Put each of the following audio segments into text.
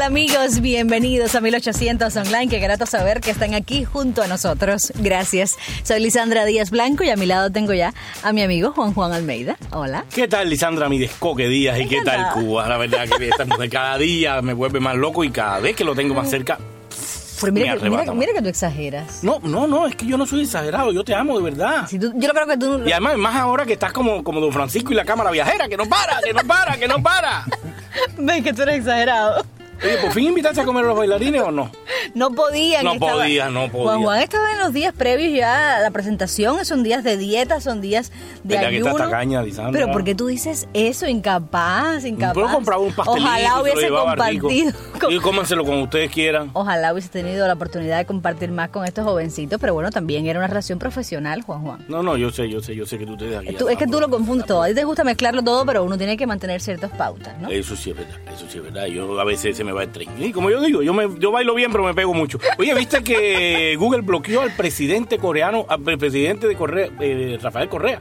Hola amigos, bienvenidos a 1800 Online. Qué grato saber que están aquí junto a nosotros. Gracias. Soy Lisandra Díaz Blanco y a mi lado tengo ya a mi amigo Juan Almeida. Hola. ¿Qué tal, Lisandra, mi descoque Díaz? ¿Y qué tal, Cuba? La verdad que esta mujer cada día me vuelve más loco y cada vez que lo tengo más cerca Pero mira que tú exageras. No, es que yo no soy exagerado, yo te amo de verdad. Si yo creo que tú... Y además, más ahora que estás como Don Francisco y la cámara viajera, que no para. Ves que tú eres exagerado. Oye, ¿por fin invitaste a comer a los bailarines o no? No podían. No podía. Juan estaba en los días previos ya a la presentación. Son días de dieta, son días de ayuno. Que está tacaña, Lisandra. Pero ¿por qué tú dices eso? Incapaz. Pero compraba un pastelito. Ojalá hubiese compartido. Y cómanselo como ustedes quieran. Ojalá hubiese tenido la oportunidad de compartir más con estos jovencitos. Pero bueno, también era una relación profesional, Juan. No, yo sé que tú te das aquí. Es que tú lo confundes todo. A ti te gusta mezclarlo todo, pero uno tiene que mantener ciertas pautas, ¿no? Eso sí es verdad. Yo a veces se me va el tren. Y como yo digo, yo bailo bien, pero me pego mucho. Oye, ¿viste que Google bloqueó al presidente coreano, al presidente de Corea, Rafael Correa?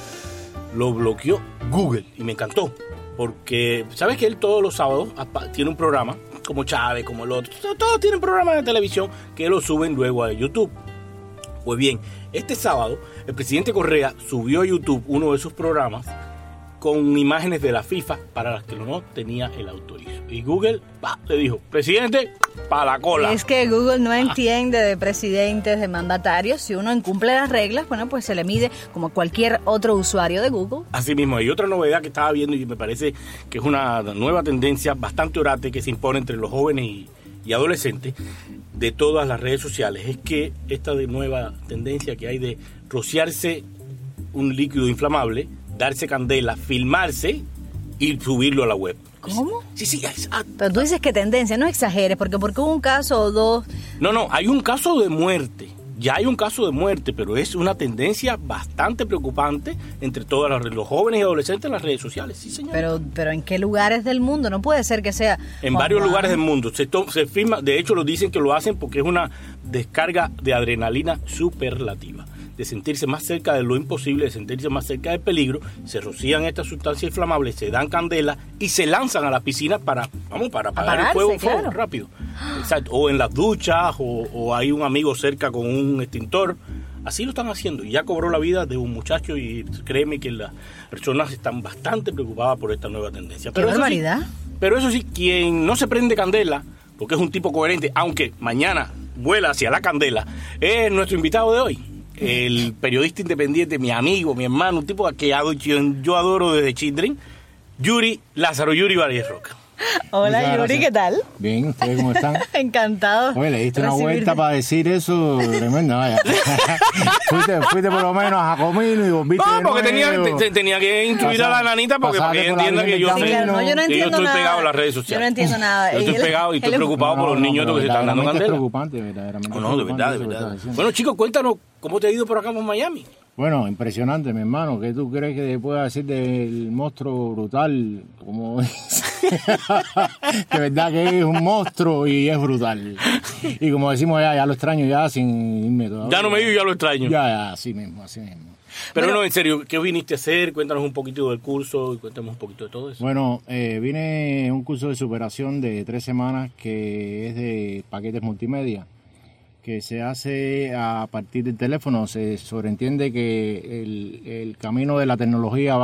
Lo bloqueó Google y me encantó. Porque, ¿sabes que él todos los sábados tiene un programa, como Chávez, como el otro? Todos tienen programas de televisión que lo suben luego a YouTube. Pues bien, este sábado, el presidente Correa subió a YouTube uno de sus programas con imágenes de la FIFA para las que no tenía el autorizo. Y Google le dijo, presidente, para la cola. Es que Google no entiende de presidentes, de mandatarios. Si uno incumple las reglas, bueno, pues se le mide como cualquier otro usuario de Google. Así mismo, hay otra novedad que estaba viendo y me parece que es una nueva tendencia bastante orate que se impone entre los jóvenes y adolescentes de todas las redes sociales. Es que esta nueva tendencia que hay de rociarse un líquido inflamable, darse candela, filmarse y subirlo a la web. ¿Cómo? Sí. Pero tú dices que tendencia, no exageres, porque hubo un caso o dos. No, hay un caso de muerte. Ya hay un caso de muerte, pero es una tendencia bastante preocupante entre todos los jóvenes y adolescentes en las redes sociales. Sí, señor. Pero ¿en qué lugares del mundo? No puede ser que sea... En varios lugares del mundo. Se firma, de hecho lo dicen que lo hacen porque es una descarga de adrenalina superlativa. De sentirse más cerca de lo imposible, de sentirse más cerca del peligro, se rocían estas sustancias inflamables, se dan candela y se lanzan a la piscina para apagar el fuego claro. Rápido. Exacto. O en las duchas, o hay un amigo cerca con un extintor. Así lo están haciendo. Y ya cobró la vida de un muchacho y créeme que las personas están bastante preocupadas por esta nueva tendencia. ¡Qué barbaridad! Pero eso sí, quien no se prende candela, porque es un tipo coherente, aunque mañana vuela hacia la candela, es nuestro invitado de hoy. El periodista independiente, mi amigo, mi hermano, un tipo que yo adoro desde Children, Lázaro Yuri Valle Roca. Hola Yuri, ¿qué tal? Bien, ¿ustedes cómo están? Encantado. Oye, le diste una vuelta para decir eso, tremendo, vaya. fuiste por lo menos a Jacomino y volviste. No, porque tenía que instruir a la nanita para que ella entienda que yo sé que yo estoy pegado en las redes sociales. Yo no entiendo nada. Yo estoy pegado y estoy preocupado por los niños que se están dando candela. Es preocupante, verdaderamente. No, de verdad. Bueno, chicos, cuéntanos, ¿cómo te ha ido por acá por Miami? Bueno, impresionante, mi hermano. ¿Qué tú crees que pueda decir del monstruo brutal? Como que verdad que es un monstruo y es brutal. Y como decimos ya lo extraño ya sin irme todavía. Ya no me digo, ya lo extraño. Ya, así mismo. Pero no, en serio, ¿qué viniste a hacer? Cuéntanos un poquito del curso y cuéntanos un poquito de todo eso. Bueno, vine a un curso de superación de 3 semanas que es de paquetes multimedia, que se hace a partir del teléfono. Se sobreentiende que el camino de la tecnología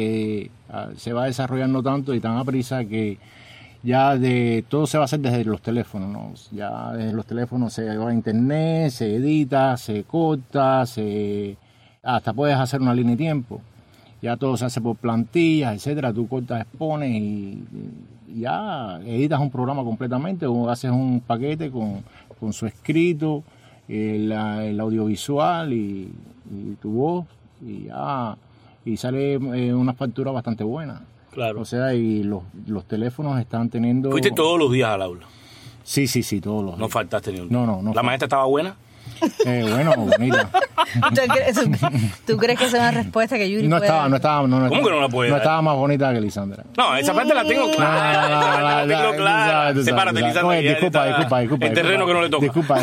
se va desarrollando tanto y tan a prisa que ya todo se va a hacer desde los teléfonos, ¿no? Ya desde los teléfonos se va a internet, se edita, se corta, hasta puedes hacer una línea de tiempo. Ya todo se hace por plantillas, etcétera. Tú cortas, expones y ya editas un programa completamente o haces un paquete con su escrito, el audiovisual y tu voz y sale una factura bastante buena. Claro. O sea, y los teléfonos están teniendo... ¿Fuiste todos los días al aula? Sí, todos los días. ¿No faltaste ni un día? No. ¿La maestra estaba buena? Bueno, bonita. ¿Tú crees que esa es una respuesta que Yuri no estaba, ¿Cómo que no la puede No dar? estaba más bonita que Lisandra. No, esa parte la tengo clara. La tengo clara. Sepárate, Lisandra. Disculpa. El terreno que no le toca. Disculpa.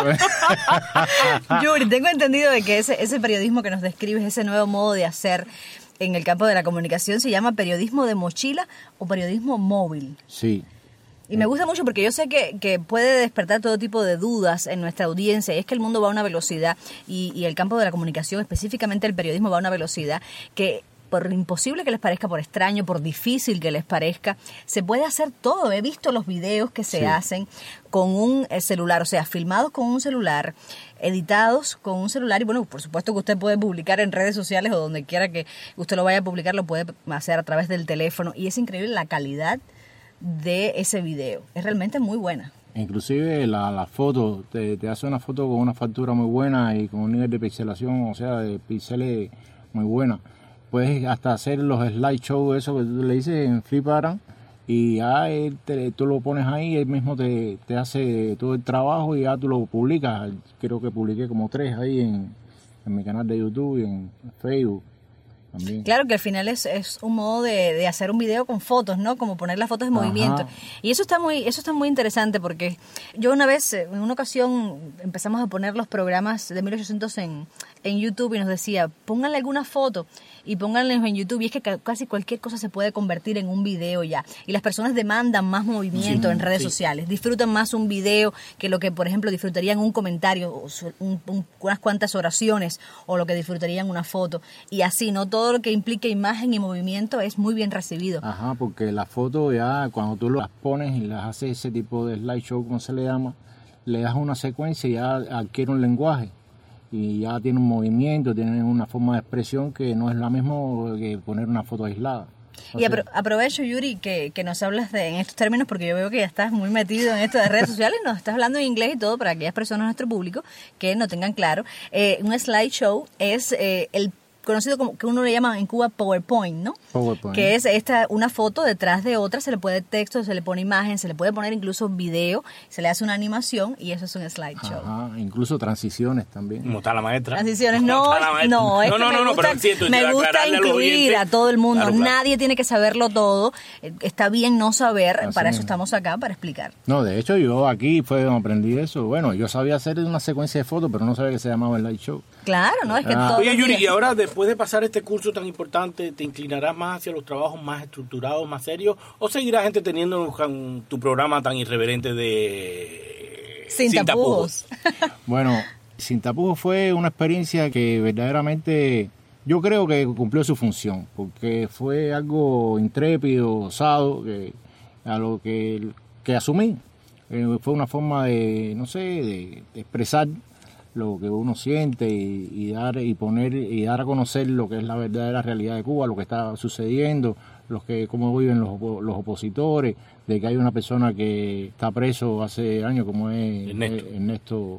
Yuri, tengo entendido de que ese periodismo que nos describes, ese nuevo modo de hacer en el campo de la comunicación, se llama periodismo de mochila o periodismo móvil. Sí. Y me gusta mucho porque yo sé que puede despertar todo tipo de dudas en nuestra audiencia. Y es que el mundo va a una velocidad y el campo de la comunicación, específicamente el periodismo, va a una velocidad que, por imposible que les parezca, por extraño, por difícil que les parezca, se puede hacer todo. He visto los videos que se hacen con un celular, o sea, filmados con un celular, editados con un celular, y bueno, por supuesto que usted puede publicar en redes sociales o donde quiera que usted lo vaya a publicar, lo puede hacer a través del teléfono, y es increíble la calidad de ese video. Es realmente muy buena. Inclusive la foto, te hace una foto con una factura muy buena y con un nivel de pixelación, o sea, de píxeles muy buena. Puedes hasta hacer los slideshows, eso que tú le dices en Fliparan, y ya tú lo pones ahí, él mismo te hace todo el trabajo y ya tú lo publicas. Creo que publiqué como 3 ahí en mi canal de YouTube y en Facebook también. Claro que al final es un modo de hacer un video con fotos, ¿no? Como poner las fotos en movimiento. Y eso está muy interesante, porque yo en una ocasión empezamos a poner los programas de 1800 en YouTube y nos decía, pónganle alguna foto y pónganles en YouTube, y es que casi cualquier cosa se puede convertir en un video ya, y las personas demandan más movimiento en redes sociales, disfrutan más un video que lo que, por ejemplo, disfrutarían un comentario, unas cuantas oraciones, o lo que disfrutarían una foto, y así, ¿no? Todo lo que implique imagen y movimiento es muy bien recibido. Ajá, porque la foto ya, cuando tú las pones y las haces ese tipo de slideshow, como se le llama, le das una secuencia y ya adquiere un lenguaje. Y ya tiene un movimiento, tiene una forma de expresión que no es la misma que poner una foto aislada. Y aprovecho, Yuri, que nos hablas en estos términos, porque yo veo que ya estás muy metido en esto de redes sociales, nos estás hablando en inglés y todo para aquellas personas de nuestro público que no tengan claro. Un slideshow es el conocido como, que uno le llama en Cuba PowerPoint, ¿no? PowerPoint. Que es una foto detrás de otra, se le puede texto, se le pone imagen, se le puede poner incluso video, se le hace una animación, y eso es un slideshow. Ajá, incluso transiciones también. Como está la maestra. Transiciones, no, me gusta incluir a todo el mundo. Claro. Nadie tiene que saberlo todo. Está bien no saber, así para eso estamos acá, para explicar. No, de hecho yo aquí fue donde aprendí eso. Bueno, yo sabía hacer una secuencia de fotos, pero no sabía que se llamaba slideshow. Claro, no, es que todo. Oye, Yuri, y ahora después de pasar este curso tan importante, ¿te inclinarás más hacia los trabajos más estructurados, más serios, o seguirás entreteniendo con tu programa tan irreverente de Sin tapujos? Bueno, Sin tapujos fue una experiencia que verdaderamente yo creo que cumplió su función, porque fue algo intrépido, osado, a lo que asumí. Fue una forma de, no sé, de expresar lo que uno siente y dar a conocer lo que es la verdadera realidad de Cuba, lo que está sucediendo, cómo viven los opositores, de que hay una persona que está preso hace años como es Ernesto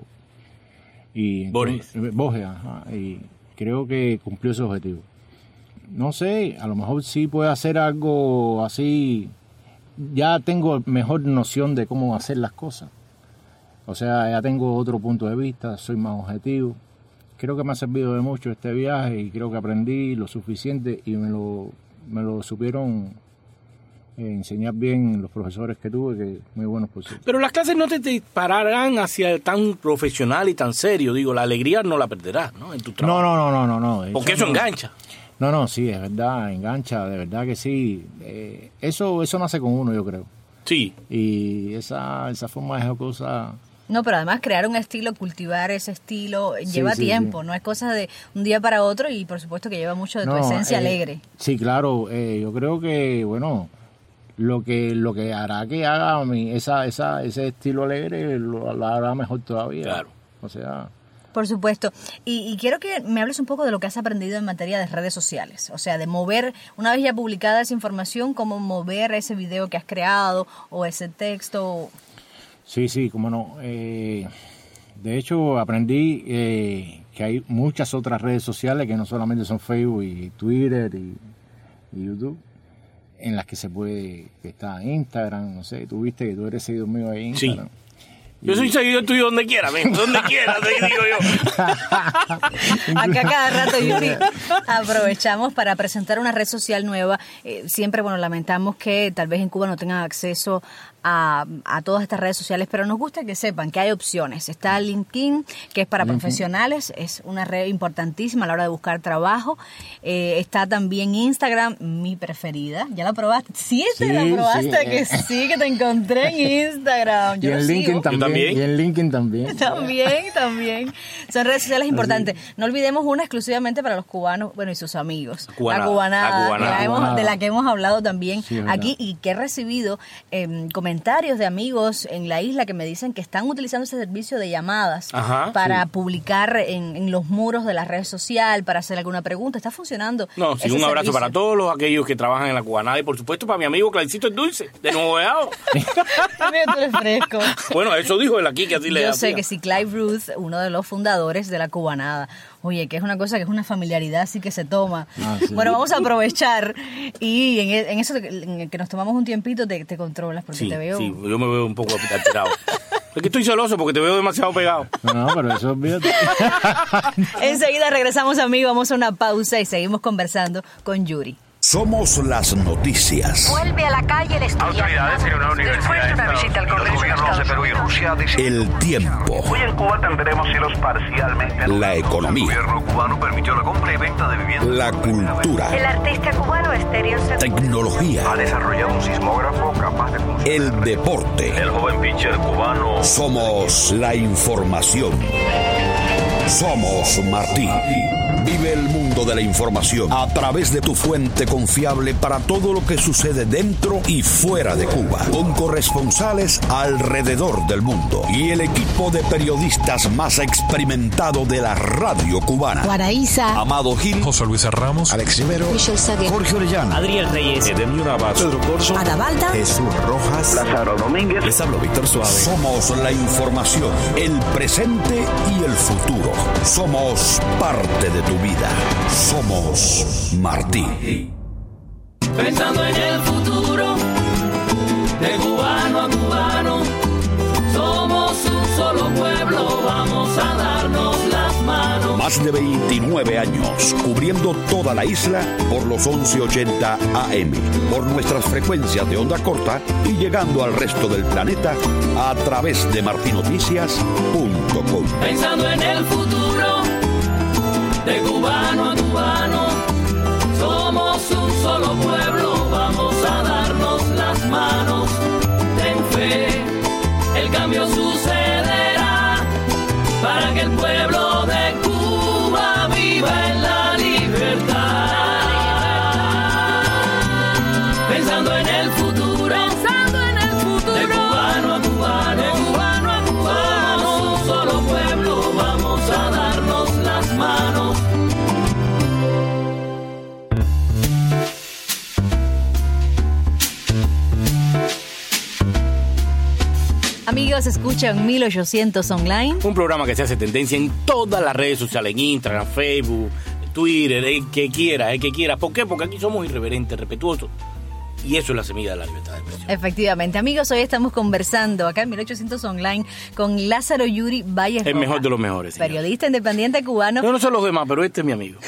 y Borges, y creo que cumplió ese objetivo. No sé, a lo mejor sí puede hacer algo así. Ya tengo mejor noción de cómo hacer las cosas. O sea, ya tengo otro punto de vista, soy más objetivo. Creo que me ha servido de mucho este viaje y creo que aprendí lo suficiente y me lo supieron enseñar bien los profesores que tuve, que muy buenos por cierto. Pero las clases no te dispararán hacia tan profesional y tan serio. Digo, la alegría no la perderás, ¿no? En tu trabajo. No. Porque eso engancha. No, sí, es verdad, engancha, de verdad que sí. Eso nace con uno, yo creo. Sí. Y esa forma de cosas. No, pero además crear un estilo, cultivar ese estilo, lleva tiempo, no es cosa de un día para otro, y por supuesto que lleva mucho de tu esencia alegre. Sí, claro, yo creo que, bueno, lo que hará que haga ese estilo alegre lo hará mejor todavía. Claro. O sea... Por supuesto. Y quiero que me hables un poco de lo que has aprendido en materia de redes sociales. O sea, de mover, una vez ya publicada esa información, cómo mover ese video que has creado o ese texto. Sí, cómo no. De hecho, aprendí que hay muchas otras redes sociales que no solamente son Facebook y Twitter y YouTube, en las que se puede, que está Instagram, no sé, tú viste que tú eres seguidor mío ahí en Instagram. Sí. Yo soy seguidor tuyo donde quiera, donde quiera, te digo yo. Acá cada rato, Yuri, aprovechamos para presentar una red social nueva. Siempre, lamentamos que tal vez en Cuba no tengan acceso a todas estas redes sociales, pero nos gusta que sepan que hay opciones. Está LinkedIn, que es para profesionales, es una red importantísima a la hora de buscar trabajo. Está también Instagram, mi preferida. ¿Ya la probaste? Sí, la probaste, que sí, que te encontré en Instagram. Yo y en LinkedIn también. Y en LinkedIn también. También. Son redes sociales importantes. No olvidemos una exclusivamente para los cubanos, bueno, y sus amigos. La cubanada. De la que hemos hablado también aquí, y que he recibido comentarios de amigos en la isla que me dicen que están utilizando ese servicio de llamadas para publicar en los muros de la red social, para hacer alguna pregunta. ¿Está funcionando? No, sí, un abrazo para todos aquellos que trabajan en la cubanada y por supuesto para mi amigo Claricito el Dulce, de Nuevo Beado. Tú eres fresco. Bueno, eso dijo él aquí, que así le Yo sé que sí, Clive Ruth, uno de los fundadores de la cubanada. Oye, que es una cosa que es una familiaridad así que se toma. Sí. Bueno, vamos a aprovechar y en eso que nos tomamos un tiempito te controlas porque te veo... Sí, yo me veo un poco alterado. Es que estoy celoso porque te veo demasiado pegado. No, pero eso olvídate. Enseguida regresamos, amigos, vamos a una pausa y seguimos conversando con Yuri. Somos las noticias. Vuelve a la calle el estudiante. Autoridades en una universidad de Estados Unidos, gobiernos de Perú y Rusia dicen... El tiempo. Hoy en Cuba tendremos cielos parcialmente... La economía. El gobierno cubano permitió la compra y venta de viviendas... La cultura. El artista cubano Estéreo se... Tecnología. Ha desarrollado un sismógrafo capaz de funcionar. El deporte. El joven pitcher cubano... Somos la información. Somos Martí. Vive el mundo de la información a través de tu fuente confiable para todo lo que sucede dentro y fuera de Cuba, con corresponsales alrededor del mundo y el equipo de periodistas más experimentado de la radio cubana. Guaraíza, Amado Gil, José Luis Ramos, Alex Rivero, Michelle Sadia, Jorge Orellana, Adriel Reyes, Edemio Navas, Pedro Corso, Ana Balda, Jesús Rojas, Lázaro Domínguez. les hablo Víctor Suárez. Somos la información, el presente y el futuro. Somos parte de tu vida. Somos Martí. Pensando en el futuro, de cubano a cubano, somos un solo pueblo, vamos a darnos las manos. Más de 29 años cubriendo toda la isla por los 1180 AM, por nuestras frecuencias de onda corta y llegando al resto del planeta a través de martinoticias.com. Pensando en el futuro, de cubano a cubano, somos un solo pueblo, vamos a darnos las manos. Ten fe, el cambio sucederá, para que el pueblo de Cuba viva en la libertad. Pensando en el futuro, de cubano a cubano, somos un solo pueblo, vamos a darnos las manos. Amigos, escuchan 1800 Online. Un programa que se hace tendencia en todas las redes sociales, en Instagram, Facebook, Twitter, el que quiera. ¿Por qué? Porque aquí somos irreverentes, respetuosos. Y eso es la semilla de la libertad de expresión. Efectivamente. Amigos, hoy estamos conversando acá en 1800 Online con Lázaro Yuri Valles El Rojas, mejor de los mejores. Señor. periodista independiente cubano. Yo no sé los demás, pero este es mi amigo.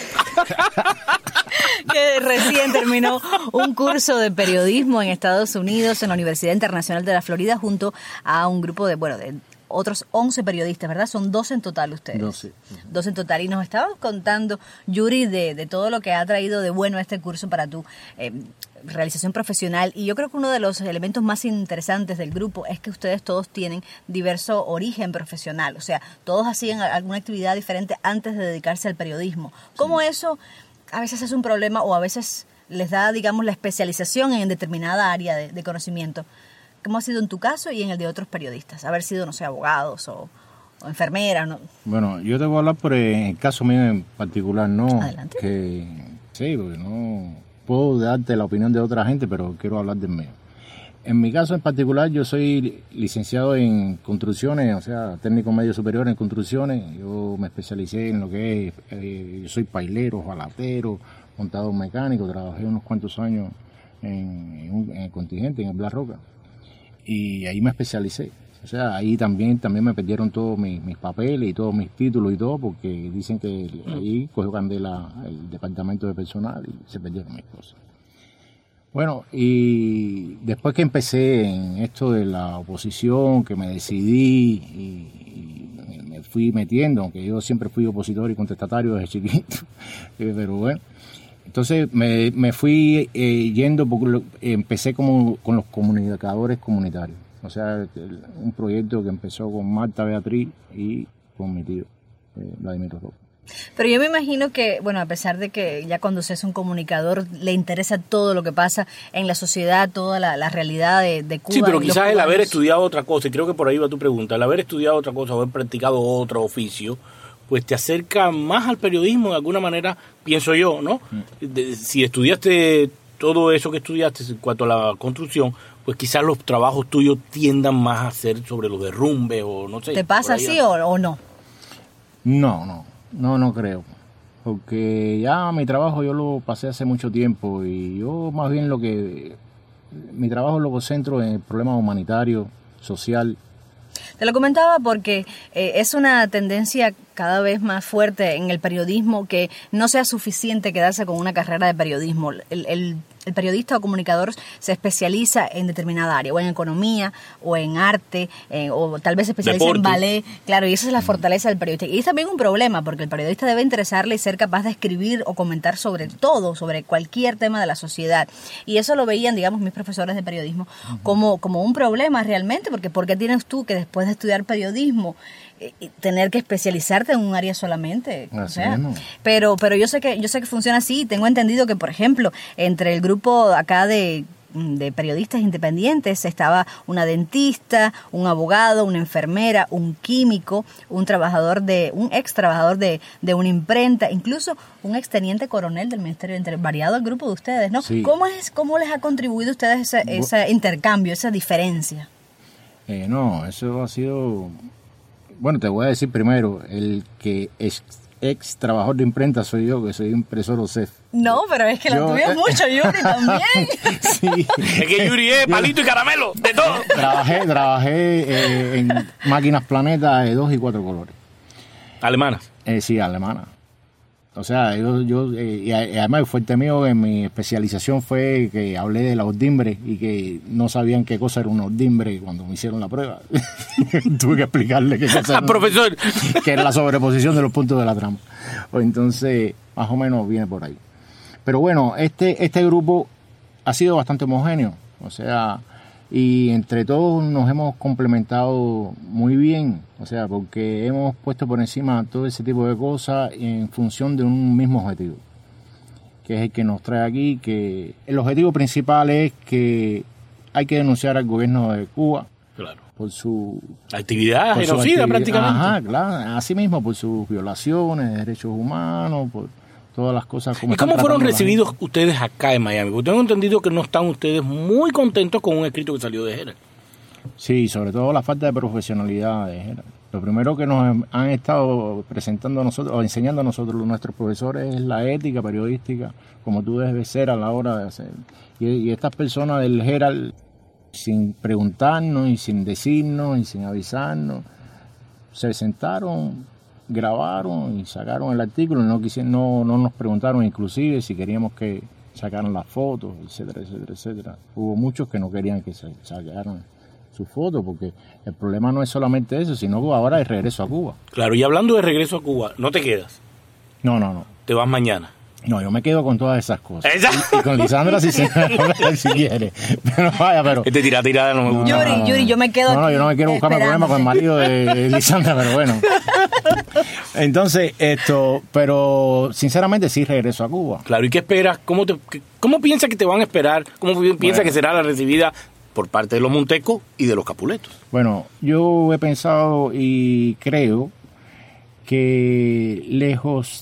Que recién terminó un curso de periodismo en Estados Unidos en la Universidad Internacional de la Florida junto a un grupo de otros 11 periodistas, ¿verdad? Son 12 en total ustedes. 12 en total. Y nos estabas contando, Yuri, de todo lo que ha traído de bueno este curso para tu realización profesional. Y yo creo que uno de los elementos más interesantes del grupo es que ustedes todos tienen diverso origen profesional. O sea, todos hacían alguna actividad diferente antes de dedicarse al periodismo. ¿Cómo eso a veces es un problema o a veces les da, digamos, la especialización en determinada área de conocimiento? ¿Cómo ha sido en tu caso y en el de otros periodistas? Haber sido, no sé, abogados o enfermeras, ¿no? Bueno, yo te voy a hablar por el caso mío en particular, ¿no? Adelante. Que sí, porque no puedo darte la opinión de otra gente, pero quiero hablar del mío. En mi caso en particular, yo soy licenciado en construcciones, o sea, técnico medio superior en construcciones. Yo me especialicé en lo que es, yo soy pailero, jalatero, montador mecánico, trabajé unos cuantos años en el contingente, en el Blas Roca. Y ahí me especialicé. O sea, ahí también me perdieron todos mis papeles y todos mis títulos y todo, porque dicen que ahí cogió candela el departamento de personal y se perdieron mis cosas. Bueno, y después que empecé en esto de la oposición, que me decidí y me fui metiendo, aunque yo siempre fui opositor y contestatario desde chiquito, pero bueno, entonces me fui yendo, empecé como con los comunicadores comunitarios, o sea, un proyecto que empezó con Marta Beatriz y con mi tío, Vladimir Roca. Pero yo me imagino que, bueno, a pesar de que ya cuando se es un comunicador le interesa todo lo que pasa en la sociedad, toda la realidad de Cuba. Sí, pero quizás el haber estudiado otra cosa, y creo que por ahí va tu pregunta, el haber estudiado otra cosa, haber practicado otro oficio, pues te acerca más al periodismo de alguna manera, pienso yo, ¿no? Si estudiaste todo eso que estudiaste en cuanto a la construcción, pues quizás los trabajos tuyos tiendan más a ser sobre los derrumbes o no sé. ¿Te pasa así o no? No creo, porque ya mi trabajo yo lo pasé hace mucho tiempo y yo más bien mi trabajo lo concentro en el problema humanitario, social. Te lo comentaba porque es una tendencia cada vez más fuerte en el periodismo que no sea suficiente quedarse con una carrera de periodismo. El periodista o comunicador se especializa en determinada área, o en economía, o en arte, o tal vez se especializa en ballet. Claro, y esa es la fortaleza del periodista. Y es también un problema, porque el periodista debe interesarle y ser capaz de escribir o comentar sobre todo, sobre cualquier tema de la sociedad. Y eso lo veían, digamos, mis profesores de periodismo como un problema realmente, porque ¿por qué tienes tú que después de estudiar periodismo tener que especializarte en un área solamente? O sea, no. Pero yo sé que funciona así. Tengo entendido que, por ejemplo, entre el grupo acá de periodistas independientes estaba una dentista, un abogado, una enfermera, un químico, un ex trabajador de una imprenta, incluso un exteniente coronel del Ministerio del Interior. Variado el grupo de ustedes, ¿no? Sí. ¿Cómo les ha contribuido a ustedes ese intercambio, esa diferencia? No, eso ha sido... Bueno, te voy a decir primero, el que es ex trabajador de imprenta soy yo, que soy impresor OCEF. No, pero es que la tuve mucho, Yuri, también. Sí. Es que Yuri es palito y caramelo, de todo. Trabajé en máquinas Planeta de 2 y 4 colores. ¿Alemanas? Sí, alemanas. O sea, y además el fuerte mío en mi especialización fue que hablé de la ordimbre y que no sabían qué cosa era una ordimbre cuando me hicieron la prueba. Tuve que explicarle qué cosa era. Profesor. Que era la sobreposición de los puntos de la trama. Entonces, más o menos viene por ahí. Pero bueno, este grupo ha sido bastante homogéneo. O sea, y entre todos nos hemos complementado muy bien, o sea, porque hemos puesto por encima todo ese tipo de cosas en función de un mismo objetivo, que es el que nos trae aquí, que el objetivo principal es que hay que denunciar al gobierno de Cuba, claro, por su actividad genocida prácticamente. Ajá, claro, así mismo, por sus violaciones de derechos humanos, por todas las cosas como... ¿Y cómo fueron recibidos ustedes acá en Miami? Porque tengo entendido que no están ustedes muy contentos con un escrito que salió de Herald. Sí, sobre todo la falta de profesionalidad de Herald. Lo primero que nos han estado presentando a nosotros, o enseñando a nosotros, nuestros profesores, es la ética periodística, como tú debes ser a la hora de hacer. Y estas personas del Herald, sin preguntarnos, y sin decirnos, y sin avisarnos, se sentaron, grabaron y sacaron el artículo, no nos preguntaron inclusive si queríamos que sacaran las fotos, etcétera, etcétera, etcétera. Hubo muchos que no querían que se sacaran sus fotos, porque el problema no es solamente eso, sino que ahora es regreso a Cuba. Claro, y hablando de regreso a Cuba, ¿no te quedas? No. ¿Te vas mañana? No, yo me quedo con todas esas cosas. Y con Lisandra si quiere. Pero vaya, pero... Este tirada no me gusta. Yuri, yo me quedo No, yo no me quiero buscar problemas con el marido de Lisandra, pero bueno. Entonces, pero sinceramente sí regreso a Cuba. Claro, ¿y qué esperas? ¿Cómo piensas que te van a esperar? ¿Cómo piensas que será la recibida por parte de los Montecos y de los Capuletos? Bueno, yo he pensado y creo que lejos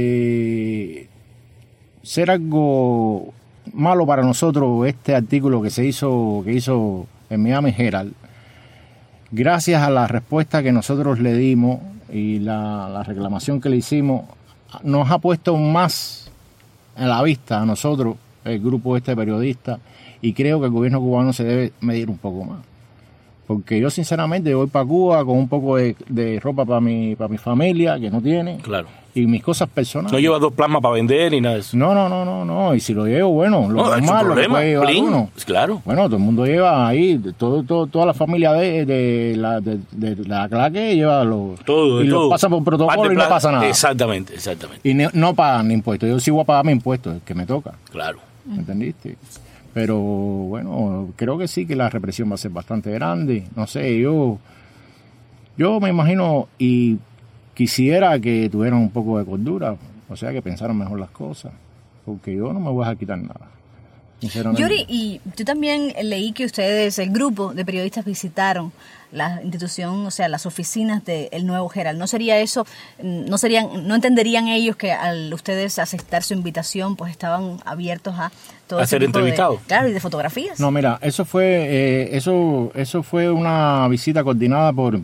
de ser algo malo para nosotros este artículo que hizo en Miami Herald, gracias a la respuesta que nosotros le dimos y la reclamación que le hicimos, nos ha puesto más a la vista a nosotros, el grupo de periodistas, y creo que el gobierno cubano se debe medir un poco más. Porque yo sinceramente voy para Cuba con un poco de ropa para mi familia, que no tiene. Claro. Y mis cosas personales. No llevas 2 plasmas para vender ni nada de eso. No. Y si lo llevo, bueno, lo No, es un normal, lo que problema. puede llevar uno. Claro. Bueno, todo el mundo lleva ahí, toda la familia de la claque lleva Todo, y todo. lo pasa por protocolo y no pasa nada. Exactamente. Y no pagan impuestos. Yo sí voy a pagar mi impuesto, el que me toca. Claro. ¿Me entendiste? Pero bueno, creo que sí que la represión va a ser bastante grande. No sé, yo me imagino y quisiera que tuvieran un poco de cordura, o sea, que pensaran mejor las cosas, porque yo no me voy a quitar nada. Yuri, y yo también leí que ustedes, el grupo de periodistas, visitaron la institución, o sea, las oficinas del nuevo Herald. ¿No sería eso, no entenderían ellos que al ustedes aceptar su invitación, pues estaban abiertos a todo a ese ser tipo entrevistados? Claro, y de fotografías. No, mira, eso fue una visita coordinada por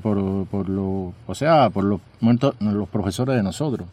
los profesores de nosotros.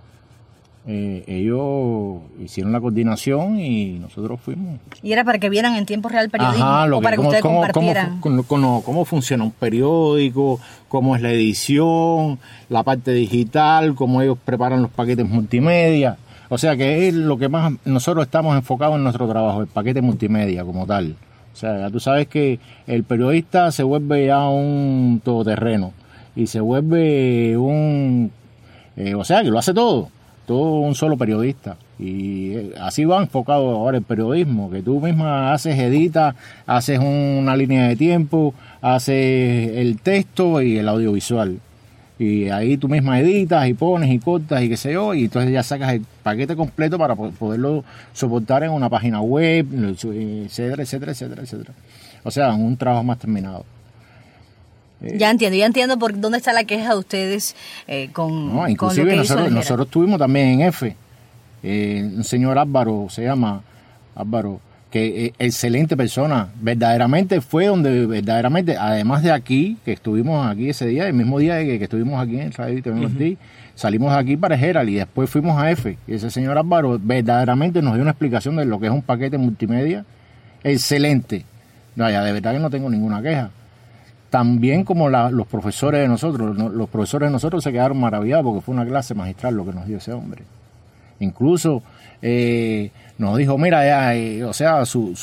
Ellos hicieron la coordinación y nosotros fuimos. ¿Y era para que vieran en tiempo real el periodismo? Ajá, o para que ustedes compartieran? Cómo funciona un periódico, cómo es la edición, la parte digital, cómo ellos preparan los paquetes multimedia. O sea, que es lo que más nosotros estamos enfocados en nuestro trabajo, el paquete multimedia como tal. O sea, ya tú sabes que el periodista se vuelve ya un todoterreno y se vuelve o sea, que lo hace todo un solo periodista. Y así va enfocado ahora el periodismo, que tú misma editas, haces una línea de tiempo, haces el texto y el audiovisual. Y ahí tú misma editas y pones y cortas y qué sé yo, y entonces ya sacas el paquete completo para poderlo soportar en una página web, etcétera. O sea, un trabajo más terminado. Ya entiendo por dónde está la queja de ustedes inclusive con lo que nosotros estuvimos también en F. Un señor Álvaro, se llama Álvaro, que excelente persona, verdaderamente además de aquí, que estuvimos aquí ese día, el mismo día que estuvimos aquí en Radio TV, salimos de aquí para Herald y después fuimos a F. Y ese señor Álvaro verdaderamente nos dio una explicación de lo que es un paquete multimedia excelente. No, ya de verdad que no tengo ninguna queja. También como los profesores de nosotros se quedaron maravillados porque fue una clase magistral lo que nos dio ese hombre. Incluso nos dijo, mira, o sea,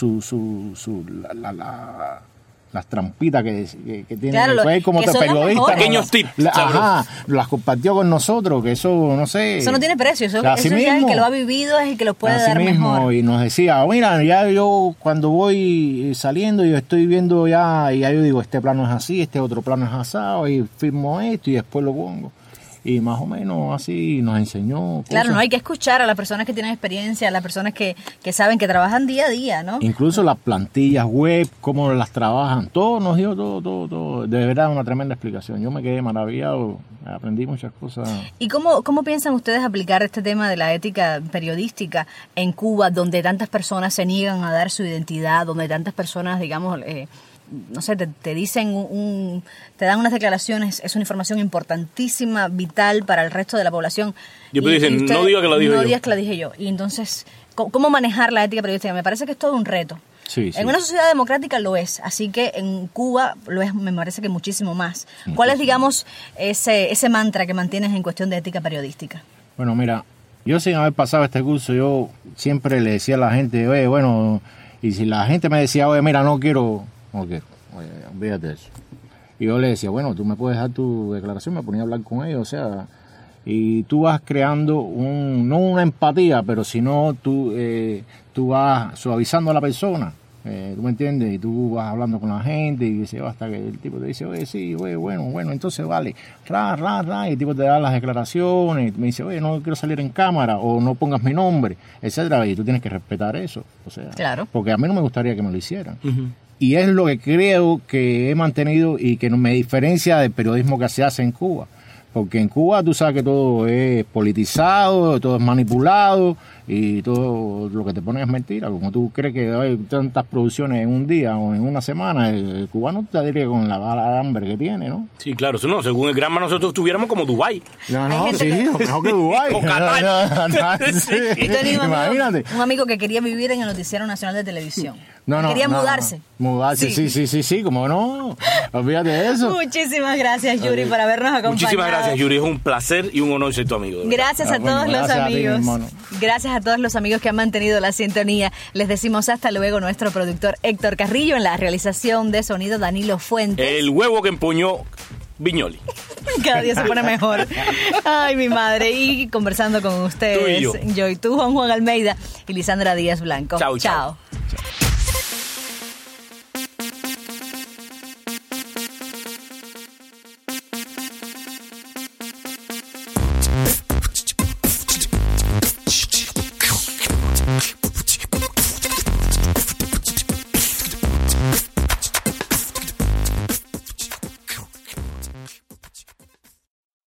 las trampitas que tiene, claro, como periodista, pequeños tips, las compartió con nosotros, que eso, no sé, eso no tiene precio, eso ya el que lo ha vivido es el que lo puede así dar mismo, mejor. y nos decía, mira, ya yo cuando voy saliendo, yo estoy viendo ya yo digo, este plano es así, este otro plano es asado, y firmo esto y después lo pongo. Y más o menos así nos enseñó cosas. Claro, no hay que escuchar a las personas que tienen experiencia, a las personas que saben, que trabajan día a día, ¿no? Incluso las plantillas web, cómo las trabajan, todo nos dio todo. De verdad, una tremenda explicación. Yo me quedé maravillado, aprendí muchas cosas. ¿Y cómo piensan ustedes aplicar este tema de la ética periodística en Cuba, donde tantas personas se niegan a dar su identidad, donde tantas personas, digamos... no sé, te dicen te dan unas declaraciones, es una información importantísima, vital para el resto de la población. Y dicen, no digas que la dije yo. No digas que la dije yo. Y entonces, ¿cómo manejar la ética periodística? Me parece que es todo un reto. Sí. En una sociedad democrática lo es, así que en Cuba lo es, me parece que muchísimo más. ¿Cuál es, digamos, ese mantra que mantienes en cuestión de ética periodística? Bueno, mira, yo sin haber pasado este curso, yo siempre le decía a la gente, oye, bueno, y si la gente me decía, oye, mira, no quiero, oye, olvídate de eso. Y yo le decía, bueno, tú me puedes dar tu declaración, me ponía a hablar con ellos, o sea, y tú vas creando no una empatía, pero sino tú vas suavizando a la persona, ¿tú me entiendes? Y tú vas hablando con la gente y dices, hasta que el tipo te dice, oye, sí, oye, bueno, entonces vale, y el tipo te da las declaraciones, y me dice, oye, no quiero salir en cámara, o no pongas mi nombre, etcétera, y tú tienes que respetar eso, o sea, claro. Porque a mí no me gustaría que me lo hicieran. Uh-huh. Y es lo que creo que he mantenido y que me diferencia del periodismo que se hace en Cuba. Porque en Cuba tú sabes que todo es politizado, todo es manipulado y todo lo que te ponen es mentira. Como tú crees que hay tantas producciones en un día o en una semana, el cubano te diría con la bala de hambre que tiene, ¿no? Sí, claro, eso no, según el Granma nosotros estuviéramos como Dubái. No, sí, mejor que Dubái. Sí. Yo tenía Imagínate. un amigo que quería vivir en el Noticiero Nacional de Televisión. Quería mudarse. Mudarse, sí, como no. Olvídate de eso. Muchísimas gracias, Yuri, por habernos acompañado. Muchísimas gracias, Yuri. Es un placer y un honor ser tu amigo. Gracias a todos los amigos. Gracias a todos los amigos que han mantenido la sintonía. Les decimos hasta luego. Nuestro productor Héctor Carrillo, en la realización de sonido Danilo Fuentes. El huevo que empuñó Viñoli. Cada día se pone mejor. Ay, mi madre. Y conversando con ustedes, Tú y yo. Yo y tú, Juan Almeida y Lisandra Díaz Blanco. Chao.